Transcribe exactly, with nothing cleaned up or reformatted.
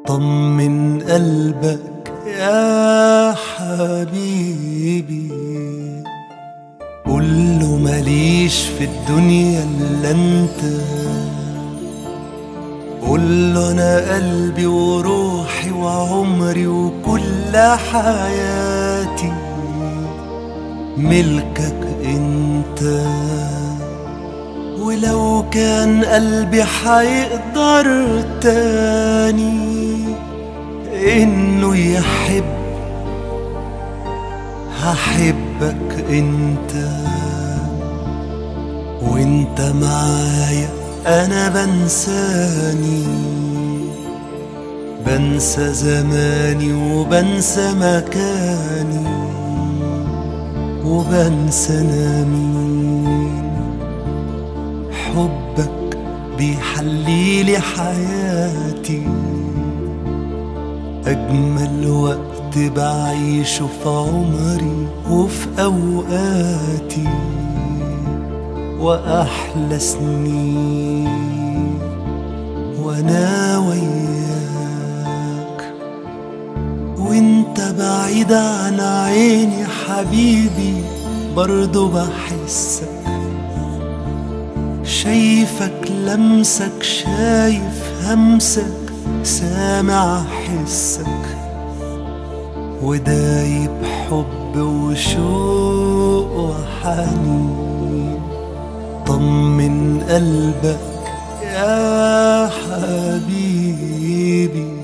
طمن قلبك يا حبيبي، قوله ماليش في الدنيا الا انت، قوله انا قلبي وروحي وعمري وكل حياتي ملكك انت. ولو كان قلبي حيقدر تاني انه يحب، هحبك انت. وانت معايا انا بنساني، بنسى زماني وبنسى مكاني وبنسى انا مين. حبك بيحليلي حياتي، أجمل وقت بعيشه في عمري وفي أوقاتي وأحلى سنين وأنا وياك. وانت بعيد عن عيني حبيبي برضو بحسك، شايفك لمسك شايف همسك سامع حسك، ودايب حب وشوق وحنين. طمن قلبك يا حبيبي.